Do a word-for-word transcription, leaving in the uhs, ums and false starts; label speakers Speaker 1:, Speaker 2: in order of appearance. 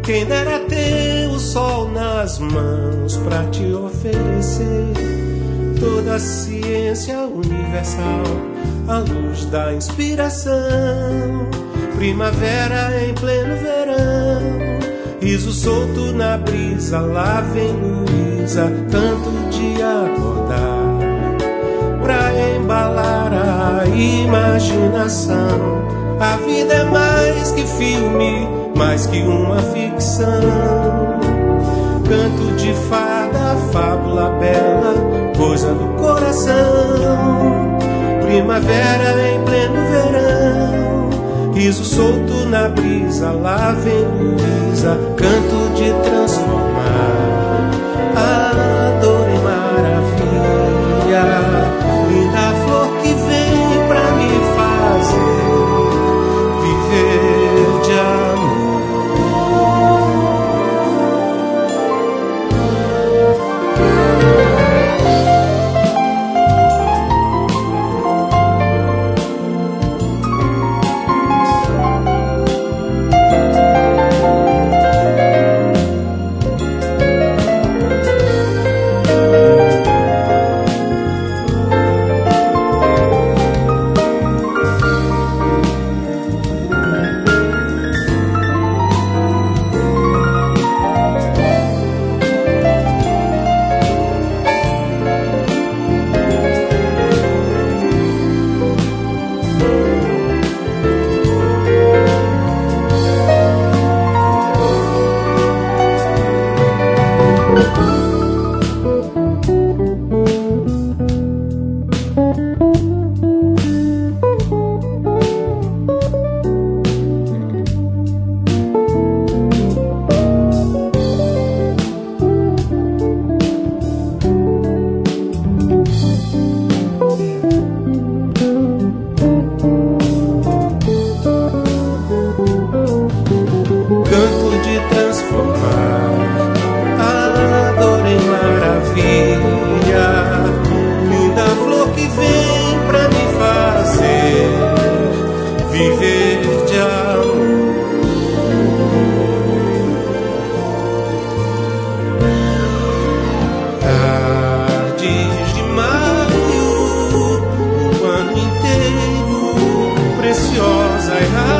Speaker 1: Quem dera ter o sol nas mãos pra te oferecer toda a ciência universal, a luz da inspiração. Primavera em pleno verão, riso solto na brisa, lá vem Luísa, canto de acordar, pra embalar a imaginação. A vida é mais que filme, mais que uma ficção. Canto de fada, fábula bela, coisa do coração. Primavera em pleno verão, riso solto na brisa, lá vem Luísa, canto de transformar a dor em maravilha. Linda flor que vem pra me fazer viver de amor. Preciosa e rara.